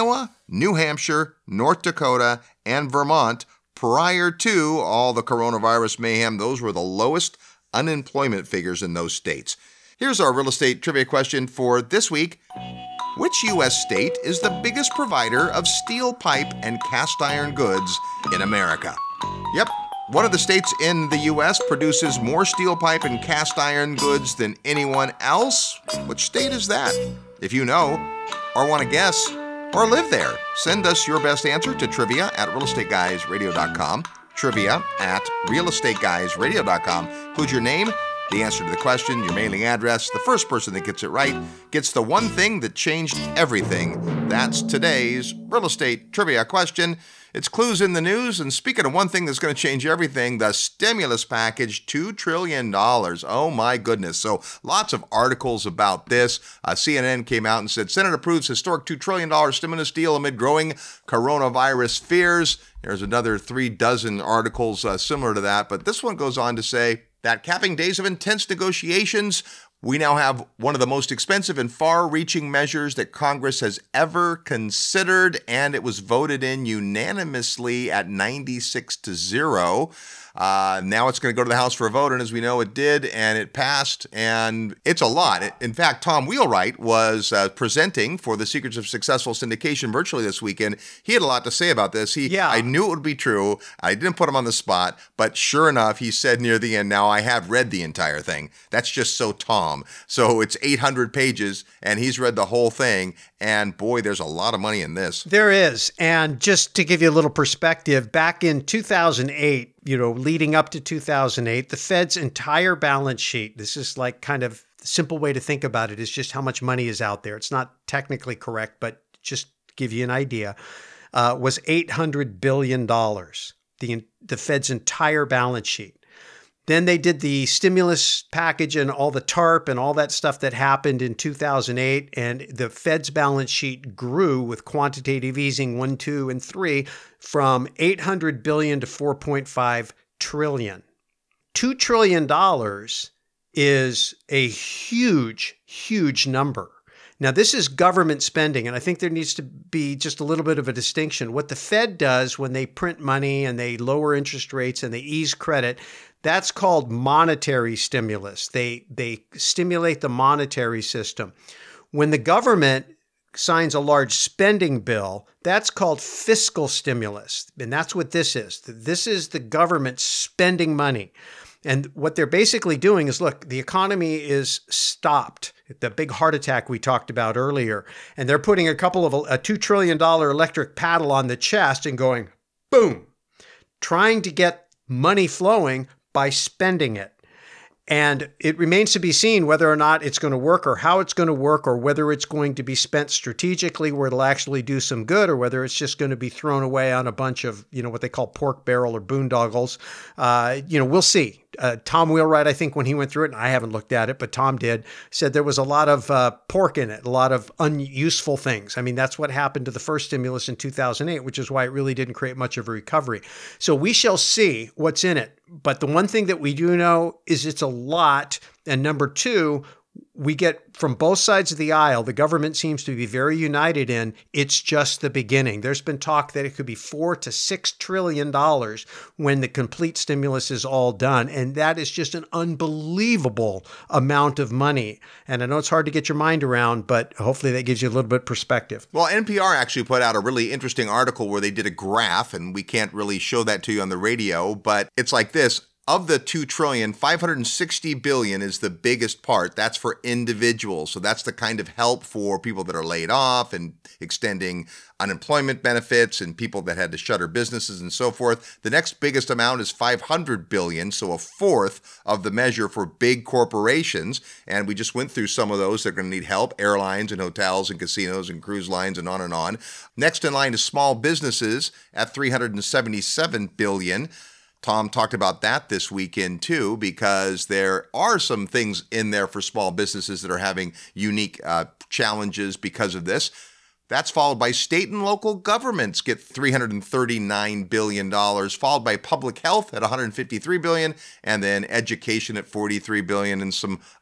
New Hampshire, North Dakota, and Vermont, prior to all the coronavirus mayhem, those were the lowest unemployment figures in those states. Here's our real estate trivia question for this week. Which U S state is the biggest provider of steel pipe and cast iron goods in America? Yep, one of the states in the U S produces more steel pipe and cast iron goods than anyone else. Which state is that? If you know, or want to guess, or live there, send us your best answer to trivia at real estate guys radio dot com. Trivia at real estate guys radio dot com. Include your name, the answer to the question, your mailing address. The first person that gets it right gets the one thing that changed everything. That's today's real estate trivia question. It's clues in the news, and speaking of one thing that's going to change everything, the stimulus package, two trillion dollars. Oh my goodness. So lots of articles about this. Uh, C N N came out and said, Senate approves historic two trillion dollars stimulus deal amid growing coronavirus fears. There's another three dozen articles uh, similar to that, but this one goes on to say that capping days of intense negotiations, we now have one of the most expensive and far-reaching measures that Congress has ever considered, and it was voted in unanimously at ninety-six to zero. Uh, now it's going to go to the House for a vote, and as we know, it did, and it passed, and it's a lot. In fact, Tom Wheelwright was uh, presenting for the Secrets of Successful Syndication virtually this weekend. He had a lot to say about this. He, yeah. I knew it would be true. I didn't put him on the spot, but sure enough, he said near the end, now I have read the entire thing. That's just so Tom. So it's eight hundred pages, and he's read the whole thing, and boy, there's a lot of money in this. There is. And just to give you a little perspective, back in two thousand eight, you know, leading up to two thousand eight, the Fed's entire balance sheet, this is like kind of the simple way to think about it, is just how much money is out there. It's not technically correct, but just to give you an idea, uh, was eight hundred billion dollars, the, the Fed's entire balance sheet. Then they did the stimulus package and all the TARP and all that stuff that happened in two thousand eight. And the Fed's balance sheet grew with quantitative easing one, two, and three from eight hundred billion dollars to four point five trillion dollars. two trillion dollars is a huge, huge number. Now, this is government spending, and I think there needs to be just a little bit of a distinction. What the Fed does when they print money and they lower interest rates and they ease credit, that's called monetary stimulus. They they stimulate the monetary system. When the government signs a large spending bill, that's called fiscal stimulus. And that's what this is. This is the government spending money. And what they're basically doing is, look, the economy is stopped. The big heart attack we talked about earlier. And they're putting a couple of a two trillion dollars electric paddle on the chest and going, boom, trying to get money flowing by spending it. And it remains to be seen whether or not it's going to work or how it's going to work or whether it's going to be spent strategically where it'll actually do some good or whether it's just going to be thrown away on a bunch of, you know, what they call pork barrel or boondoggles. Uh, you know, we'll see. Uh, Tom Wheelwright, I think when he went through it, and I haven't looked at it, but Tom did, said there was a lot of uh, pork in it, a lot of unuseful things. I mean, that's what happened to the first stimulus in two thousand eight, which is why it really didn't create much of a recovery. So we shall see what's in it. But the one thing that we do know is it's a lot. And number two, we get from both sides of the aisle, the government seems to be very united in it's just the beginning. There's been talk that it could be four to six trillion dollars when the complete stimulus is all done. And that is just an unbelievable amount of money. And I know it's hard to get your mind around, but hopefully that gives you a little bit of perspective. Well, N P R actually put out a really interesting article where they did a graph, and we can't really show that to you on the radio, but it's like this. Of the two trillion dollars, five hundred sixty billion dollars is the biggest part. That's for individuals. So that's the kind of help for people that are laid off and extending unemployment benefits and people that had to shutter businesses and so forth. The next biggest amount is five hundred billion dollars, so a fourth of the measure for big corporations. And we just went through some of those that are going to need help, airlines and hotels and casinos and cruise lines and on and on. Next in line is small businesses at three hundred seventy-seven billion dollars. Tom talked about that this weekend too, because there are some things in there for small businesses that are having unique uh, challenges because of this. That's followed by state and local governments get three hundred thirty-nine billion dollars, followed by public health at one hundred fifty-three billion dollars, and then education at forty-three billion dollars, and some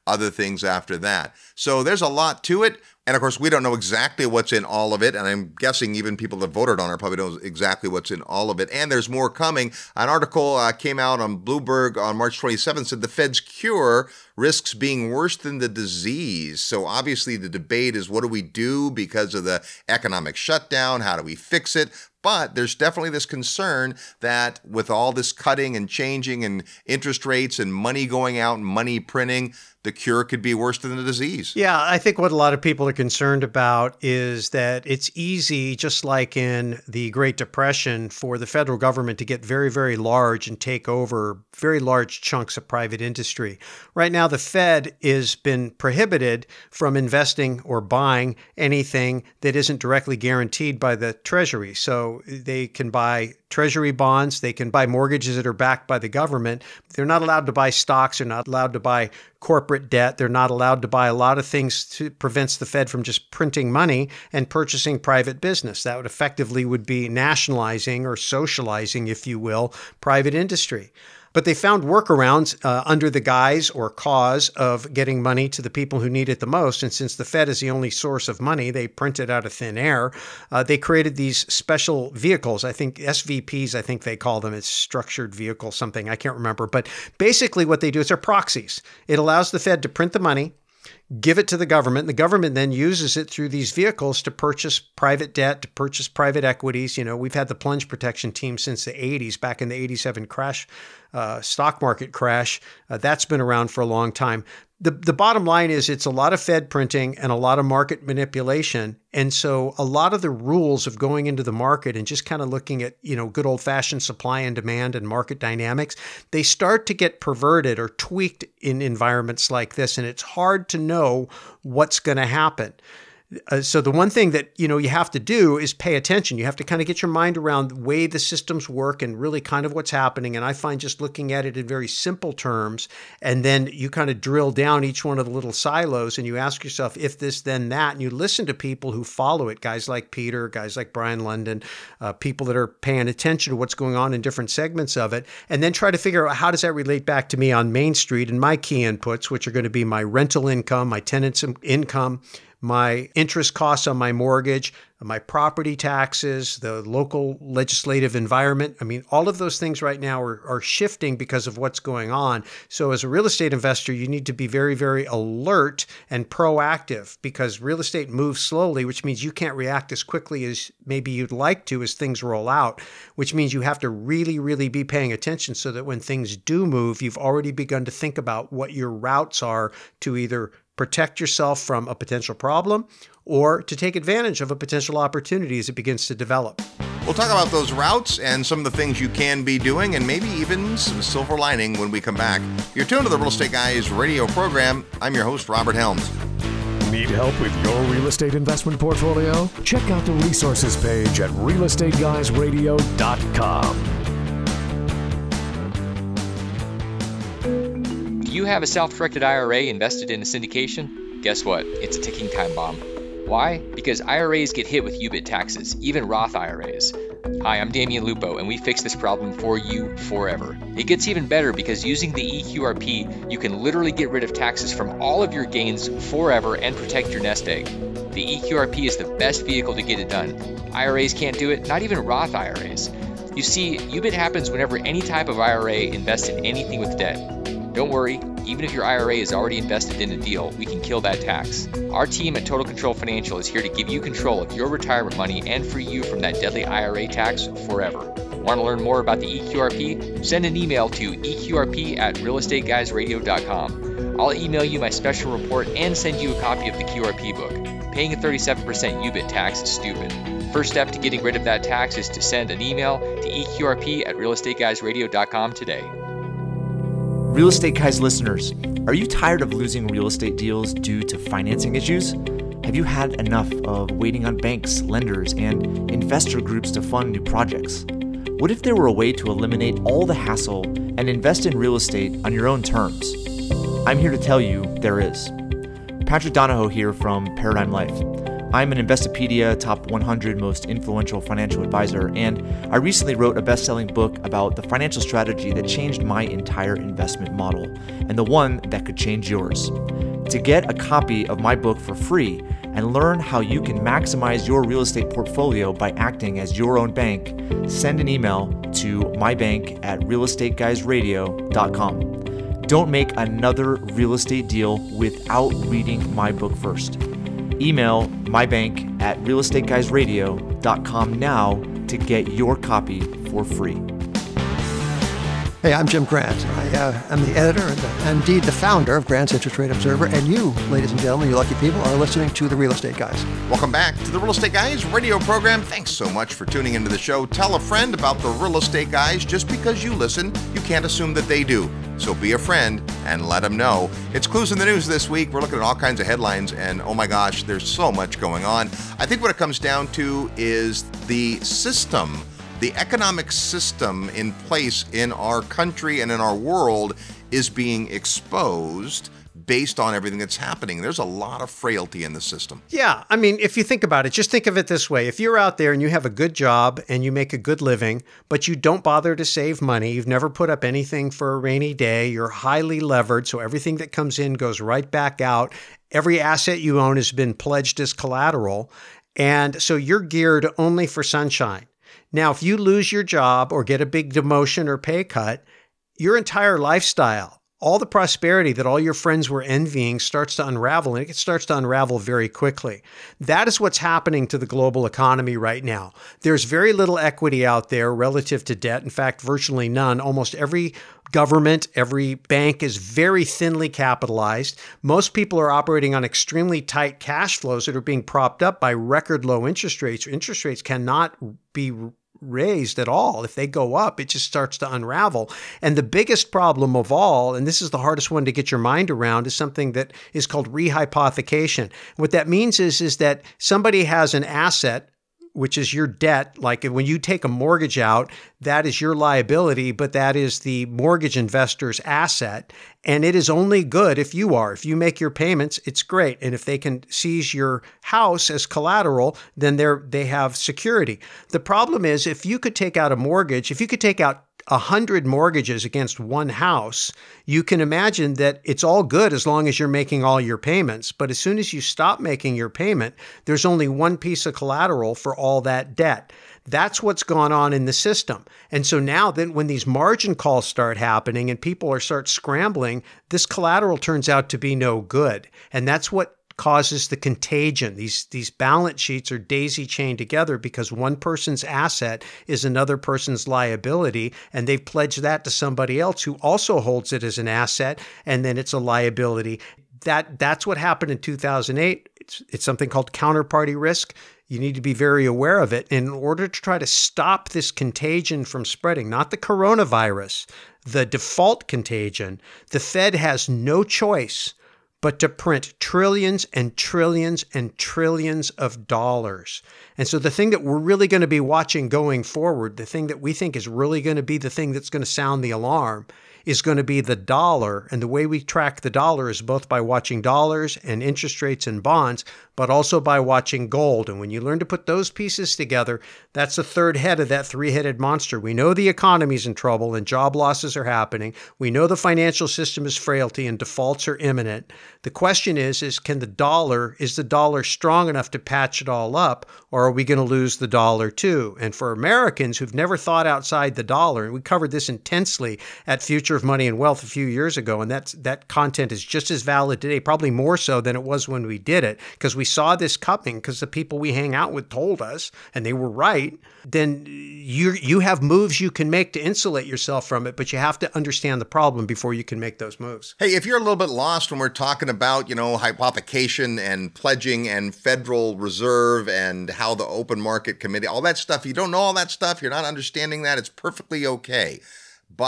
other things after that. So there's a lot to it. And of course, we don't know exactly what's in all of it. And I'm guessing even people that voted on it probably don't know exactly what's in all of it. And there's more coming. An article uh, came out on Bloomberg on March twenty-seventh, said the Fed's cure risks being worse than the disease. So obviously the debate is, what do we do because of the economic shutdown? How do we fix it? But there's definitely this concern that with all this cutting and changing and interest rates and money going out and money printing, the cure could be worse than the disease. Yeah, I think what a lot of people are concerned about is that it's easy, just like in the Great Depression, for the federal government to get very, very large and take over very large chunks of private industry. Right now, the Fed has been prohibited from investing or buying anything that isn't directly guaranteed by the Treasury. So they can buy Treasury bonds, they can buy mortgages that are backed by the government. They're not allowed to buy stocks, they're not allowed to buy corporate debt, they're not allowed to buy a lot of things to prevents the Fed from just printing money and purchasing private business. That would effectively would be nationalizing or socializing, if you will, private industry. But they found workarounds uh, under the guise or cause of getting money to the people who need it the most. And since the Fed is the only source of money, they print it out of thin air. Uh, they created these special vehicles. I think S V Ps, I think they call them. It's structured vehicle something. I can't remember. But basically what they do is they're proxies. It allows the Fed to print the money, give it to the government. The government then uses it through these vehicles to purchase private debt, to purchase private equities. You know, we've had the plunge protection team since the eighties, back in the eighty-seven crash, uh, stock market crash. Uh, that's been around for a long time. The, the bottom line is it's a lot of Fed printing and a lot of market manipulation. And so a lot of the rules of going into the market and just kind of looking at, you know, good old fashioned supply and demand and market dynamics, they start to get perverted or tweaked in environments like this. And it's hard to know what's going to happen. Uh, so the one thing that, you know, you have to do is pay attention. You have to kind of get your mind around the way the systems work and really kind of what's happening. And I find just looking at it in very simple terms, and then you kind of drill down each one of the little silos and you ask yourself, if this, then that, and you listen to people who follow it, guys like Peter, guys like Brian London, uh, people that are paying attention to what's going on in different segments of it, and then try to figure out how does that relate back to me on Main Street and my key inputs, which are going to be my rental income, my tenants' income, my interest costs on my mortgage, my property taxes, the local legislative environment. I mean, all of those things right now are, are shifting because of what's going on. So as a real estate investor, you need to be very, very alert and proactive, because real estate moves slowly, which means you can't react as quickly as maybe you'd like to as things roll out, which means you have to really, really be paying attention so that when things do move, you've already begun to think about what your routes are to either protect yourself from a potential problem or to take advantage of a potential opportunity as it begins to develop. We'll talk about those routes and some of the things you can be doing, and maybe even some silver lining when we come back. You're tuned to the Real Estate Guys radio program. I'm your host, Robert Helms. Need help with your real estate investment portfolio? Check out the resources page at real estate guys radio dot com. Do you have a self-directed I R A invested in a syndication? Guess what? It's a ticking time bomb. Why? Because I R As get hit with U B I T taxes, even Roth I R As. Hi, I'm Damian Lupo, and we fix this problem for you forever. It gets even better because using the E Q R P, you can literally get rid of taxes from all of your gains forever and protect your nest egg. The E Q R P is the best vehicle to get it done. I R As can't do it, not even Roth I R As. You see, U B I T happens whenever any type of I R A invests in anything with debt. Don't worry, even if your I R A is already invested in a deal, we can kill that tax. Our team at Total Control Financial is here to give you control of your retirement money and free you from that deadly I R A tax forever. Want to learn more about the E Q R P? Send an email to E Q R P at real estate guys radio dot com. I'll email you my special report and send you a copy of the Q R P book. Paying a thirty-seven percent U B I T tax is stupid. First step to getting rid of that tax is to send an email to E Q R P at real estate guys radio dot com today. Real Estate Guys listeners, are you tired of losing real estate deals due to financing issues? Have you had enough of waiting on banks, lenders, and investor groups to fund new projects? What if there were a way to eliminate all the hassle and invest in real estate on your own terms? I'm here to tell you there is. Patrick Donahoe here from Paradigm Life. I'm an Investopedia Top one hundred Most Influential Financial Advisor, and I recently wrote a best-selling book about the financial strategy that changed my entire investment model, and the one that could change yours. To get a copy of my book for free and learn how you can maximize your real estate portfolio by acting as your own bank, send an email to mybank at real estate guys radio dot com. Don't make another real estate deal without reading my book first. Email mybank at real estate guys radio dot com now to get your copy for free. Hey, I'm Jim Grant. I uh, am the editor and, the, and indeed the founder of Grant's Interest Rate Observer, and you, ladies and gentlemen, you lucky people, are listening to The Real Estate Guys. Welcome back to the Real Estate Guys radio program. Thanks so much for tuning into the show. Tell a friend about the Real Estate Guys. Just because you listen, you can't assume that they do. So be a friend and let them know. It's Clues in the News this week. We're looking at all kinds of headlines, and oh my gosh, there's so much going on. I think what it comes down to is the system, the economic system in place in our country and in our world is being exposed based on everything that's happening. There's a lot of frailty in the system. Yeah. I mean, if you think about it, just think of it this way. If you're out there and you have a good job and you make a good living, but you don't bother to save money, you've never put up anything for a rainy day, you're highly levered, so everything that comes in goes right back out. Every asset you own has been pledged as collateral. And so you're geared only for sunshine. Now, if you lose your job or get a big demotion or pay cut, your entire lifestyle, all the prosperity that all your friends were envying starts to unravel, and it starts to unravel very quickly. That is what's happening to the global economy right now. There's very little equity out there relative to debt. In fact, virtually none. Almost every government, every bank is very thinly capitalized. Most people are operating on extremely tight cash flows that are being propped up by record low interest rates. Interest rates cannot be raised at all. If they go up, it just starts to unravel. And the biggest problem of all, and this is the hardest one to get your mind around, is something that is called rehypothecation. What that means is, is that somebody has an asset, which is your debt. Like when you take a mortgage out, that is your liability, but that is the mortgage investor's asset. And it is only good if you are. If you make your payments, it's great. And if they can seize your house as collateral, then they're, they have security. The problem is if you could take out a mortgage, if you could take out a hundred mortgages against one house, you can imagine that it's all good as long as you're making all your payments. But as soon as you stop making your payment, there's only one piece of collateral for all that debt. That's what's gone on in the system. And so now then when these margin calls start happening and people are start scrambling, this collateral turns out to be no good. And that's what causes the contagion. These these balance sheets are daisy chained together because one person's asset is another person's liability, and they've pledged that to somebody else who also holds it as an asset, and then it's a liability. That that's what happened in two thousand eight. It's, it's something called counterparty risk. You need to be very aware of it. And in order to try to stop this contagion from spreading, not the coronavirus, the default contagion, the Fed has no choice but to print trillions and trillions and trillions of dollars. And so the thing that we're really going to be watching going forward, the thing that we think is really going to be the thing that's going to sound the alarm, is going to be the dollar. And the way we track the dollar is both by watching dollars and interest rates and bonds, but also by watching gold. And when you learn to put those pieces together, that's the third head of that three-headed monster. We know the economy's in trouble and job losses are happening. We know the financial system is frailty and defaults are imminent. The question is, is can the dollar, is the dollar strong enough to patch it all up, or are we going to lose the dollar too? And for Americans who've never thought outside the dollar, and we covered this intensely at Future of Money and Wealth a few years ago, and that's, that content is just as valid today, probably more so than it was when we did it, because we saw this coming because the people we hang out with told us, and they were right. Then you you have moves you can make to insulate yourself from it, but you have to understand the problem before you can make those moves. Hey, if you're a little bit lost when we're talking about, you know, hypothecation and pledging and Federal Reserve and how the open market committee, all that stuff, you don't know all that stuff, you're not understanding that, it's perfectly okay. But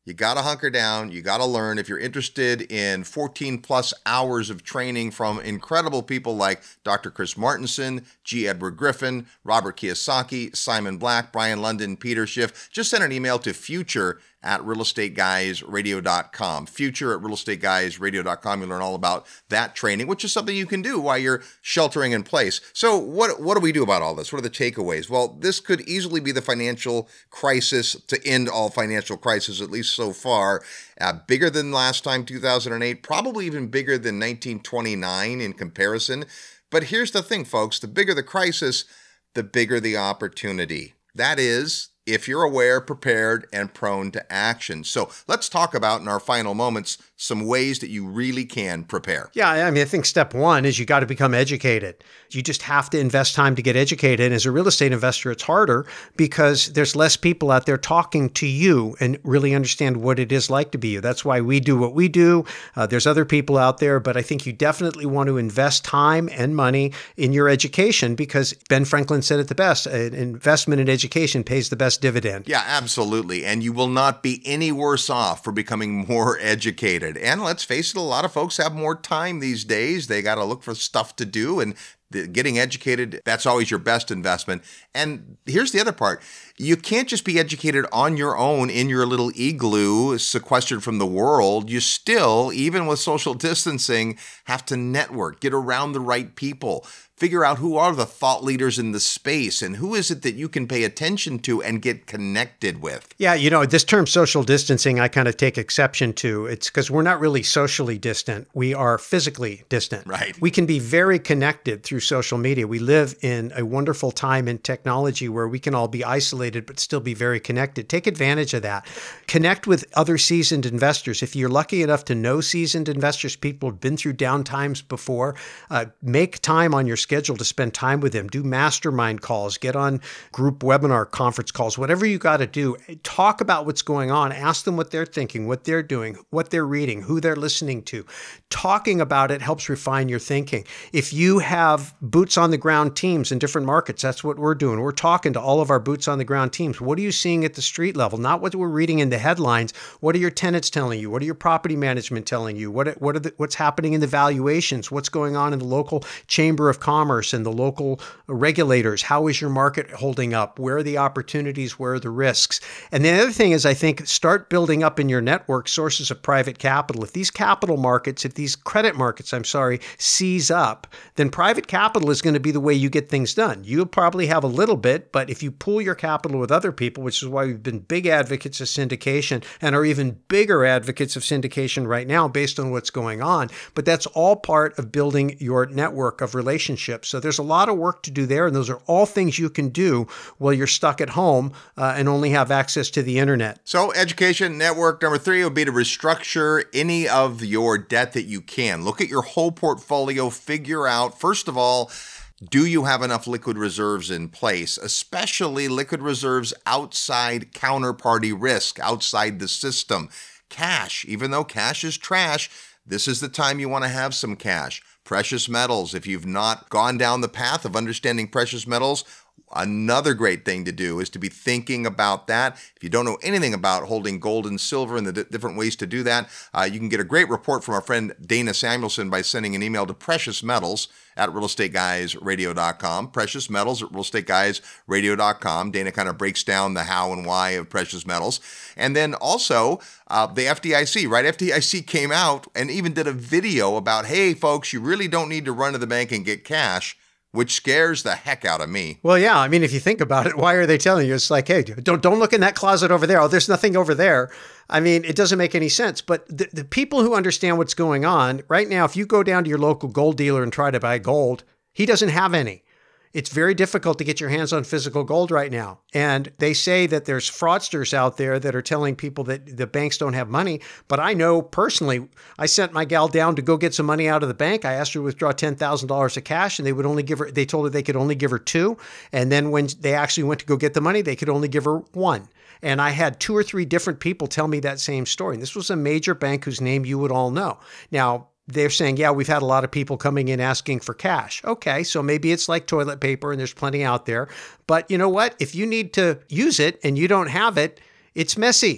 You got to hunker down. You got to learn. If you're interested in fourteen plus hours of training from incredible people like Doctor Chris Martenson, G. Edward Griffin, Robert Kiyosaki, Simon Black, Brian London, Peter Schiff, just send an email to future at real estate guys radio dot com. Future at real estate guys radio dot com. You learn all about that training, which is something you can do while you're sheltering in place. So what, what do we do about all this? What are the takeaways? Well, this could easily be the financial crisis to end all financial crises, at least so far. Uh, bigger than last time, two thousand eight, probably even bigger than nineteen twenty-nine in comparison. But here's the thing, folks. The bigger the crisis, the bigger the opportunity. That is, if you're aware, prepared, and prone to action. So let's talk about, in our final moments, some ways that you really can prepare. Yeah, I mean, I think step one is you got to become educated. You just have to invest time to get educated. And as a real estate investor, it's harder because there's less people out there talking to you and really understand what it is like to be you. That's why we do what we do. Uh, there's other people out there, but I think you definitely want to invest time and money in your education because Ben Franklin said it the best, an investment in education pays the best dividend. Yeah, absolutely. And you will not be any worse off for becoming more educated. And let's face it, a lot of folks have more time these days. They got to look for stuff to do, and the, getting educated, that's always your best investment. And here's the other part. You can't just be educated on your own in your little igloo sequestered from the world. You still, even with social distancing, have to network, get around the right people. Figure out who are the thought leaders in the space and who is it that you can pay attention to and get connected with. Yeah, you know, this term social distancing, I kind of take exception to. It's because we're not really socially distant. We are physically distant. Right. We can be very connected through social media. We live in a wonderful time in technology where we can all be isolated but still be very connected. Take advantage of that. Connect with other seasoned investors. If you're lucky enough to know seasoned investors, people who've been through down times before, uh, make time on your schedule to spend time with them. Do mastermind calls, get on group webinar conference calls, whatever you got to do. Talk about what's going on. Ask them what they're thinking, what they're doing, what they're reading, who they're listening to. Talking about it helps refine your thinking. If you have boots on the ground teams in different markets, that's what we're doing. We're talking to all of our boots on the ground teams. What are you seeing at the street level? Not what we're reading in the headlines. What are your tenants telling you? What are your property management telling you? What, what are the, what's happening in the valuations? What's going on in the local chamber of commerce? Commerce and the local regulators. How is your market holding up? Where are the opportunities? Where are the risks? And the other thing is, I think, start building up in your network sources of private capital. If these capital markets, if these credit markets, I'm sorry, seize up, then private capital is going to be the way you get things done. You'll probably have a little bit, but if you pool your capital with other people, which is why we've been big advocates of syndication and are even bigger advocates of syndication right now based on what's going on, but that's all part of building your network of relationships. So there's a lot of work to do there, and those are all things you can do while you're stuck at home uh, and only have access to the internet. So education network number three would be to restructure any of your debt that you can. Look at your whole portfolio, figure out, first of all, do you have enough liquid reserves in place, especially liquid reserves outside counterparty risk, outside the system? Cash, even though cash is trash, this is the time you want to have some cash. Precious metals, if you've not gone down the path of understanding precious metals, another great thing to do is to be thinking about that. If you don't know anything about holding gold and silver and the d- different ways to do that, uh, you can get a great report from our friend Dana Samuelson by sending an email to Precious Metals at real estate guys radio dot com. Precious Metals at real estate guys radio dot com. Dana kind of breaks down the how and why of precious metals. And then also uh, the F D I C, right? F D I C came out and even did a video about, hey, folks, you really don't need to run to the bank and get cash, which scares the heck out of me. Well, yeah. I mean, if you think about it, why are they telling you? It's like, hey, don't don't look in that closet over there. Oh, there's nothing over there. I mean, it doesn't make any sense. But the, the people who understand what's going on right now, if you go down to your local gold dealer and try to buy gold, he doesn't have any. It's very difficult to get your hands on physical gold right now. And they say that there's fraudsters out there that are telling people that the banks don't have money. But I know personally, I sent my gal down to go get some money out of the bank. I asked her to withdraw ten thousand dollars of cash, and they would only give her, they told her they could only give her two. And then when they actually went to go get the money, they could only give her one. And I had two or three different people tell me that same story. And this was a major bank whose name you would all know. Now, they're saying, yeah, we've had a lot of people coming in asking for cash. Okay, so maybe it's like toilet paper and there's plenty out there. But you know what? If you need to use it and you don't have it, it's messy.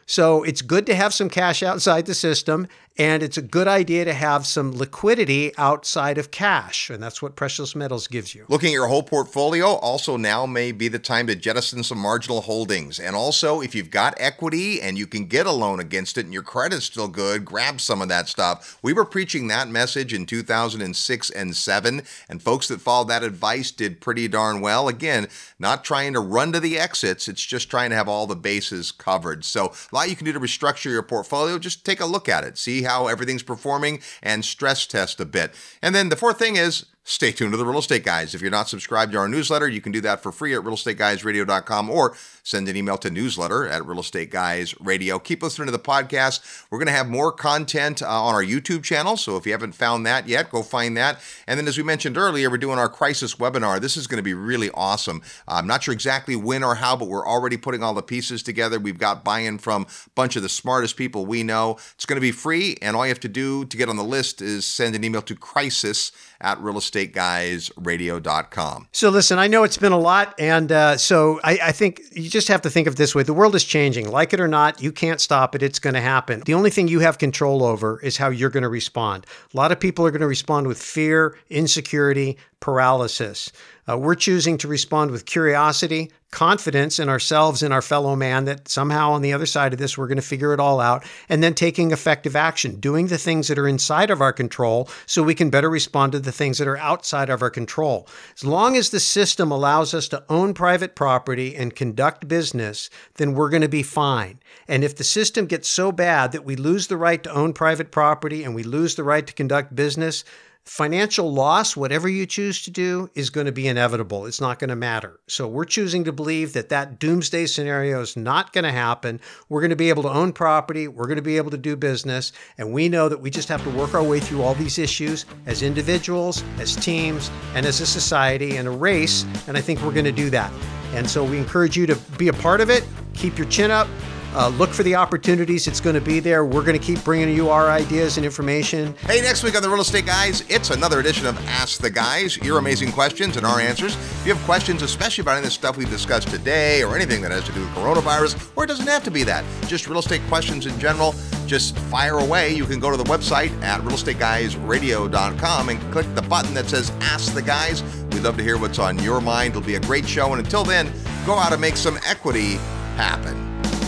So it's good to have some cash outside the system, and it's a good idea to have some liquidity outside of cash, and that's what precious metals gives you. Looking at your whole portfolio, also now may be the time to jettison some marginal holdings. And also, if you've got equity and you can get a loan against it and your credit's still good, grab some of that stuff. We were preaching that message in two thousand six and seven, and folks that followed that advice did pretty darn well. Again, not trying to run to the exits, it's just trying to have all the bases covered. So a lot you can do to restructure your portfolio. Just take a look at it, see how everything's performing, and stress test a bit. And then the fourth thing is, stay tuned to the Real Estate Guys. If you're not subscribed to our newsletter, you can do that for free at real estate guys radio dot com or send an email to newsletter at Real Estate Guys Radio. Keep listening to the podcast. We're going to have more content uh, on our YouTube channel, so if you haven't found that yet, go find that. And then as we mentioned earlier, we're doing our crisis webinar. This is going to be really awesome. I'm not sure exactly when or how, but we're already putting all the pieces together. We've got buy-in from a bunch of the smartest people we know. It's going to be free, and all you have to do to get on the list is send an email to crisis at real estate guys radio dot com. So listen, I know it's been a lot, and uh, so I, I think you just have to think of it this way. The world is changing. Like it or not, you can't stop it. It's going to happen. The only thing you have control over is how you're going to respond. A lot of people are going to respond with fear, insecurity, paralysis. Uh, we're choosing to respond with curiosity, confidence in ourselves and our fellow man that somehow on the other side of this, we're going to figure it all out, and then taking effective action, doing the things that are inside of our control so we can better respond to the things that are outside of our control. As long as the system allows us to own private property and conduct business, then we're going to be fine. And if the system gets so bad that we lose the right to own private property and we lose the right to conduct business, financial loss, whatever you choose to do, is going to be inevitable. It's not going to matter. So we're choosing to believe that that doomsday scenario is not going to happen. We're going to be able to own property. We're going to be able to do business. And we know that we just have to work our way through all these issues as individuals, as teams, and as a society and a race. And I think we're going to do that. And so we encourage you to be a part of it. Keep your chin up. Uh, look for the opportunities. It's going to be there. We're going to keep bringing you our ideas and information. Hey, next week on The Real Estate Guys, it's another edition of Ask the Guys, your amazing questions and our answers. If you have questions, especially about any of the stuff we've discussed today or anything that has to do with coronavirus, or it doesn't have to be that, just real estate questions in general, just fire away. You can go to the website at real estate guys radio dot com and click the button that says Ask the Guys. We'd love to hear what's on your mind. It'll be a great show. And until then, go out and make some equity happen.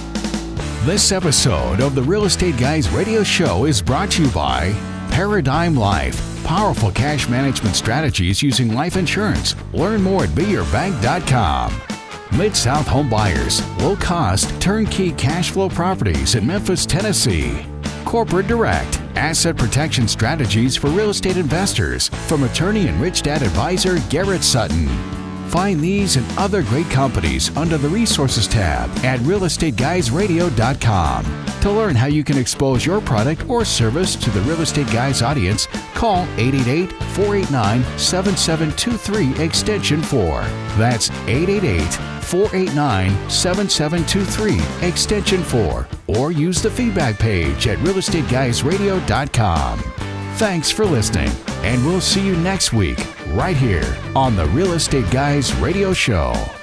This episode of the Real Estate Guys radio show is brought to you by Paradigm Life. Powerful cash management strategies using life insurance. Learn more at be your bank dot com. Mid-South Home Buyers. Low-cost, turnkey cash flow properties in Memphis, Tennessee. Corporate Direct. Asset protection strategies for real estate investors. From attorney and Rich Dad advisor Garrett Sutton. Find these and other great companies under the Resources tab at real estate guys radio dot com. To learn how you can expose your product or service to the Real Estate Guys audience, call eight eight eight, four eight nine, seven seven two three extension four. That's eight eight eight, four eight nine, seven seven two three extension four. Or use the feedback page at real estate guys radio dot com. Thanks for listening, and we'll see you next week right here on the Real Estate Guys Radio Show.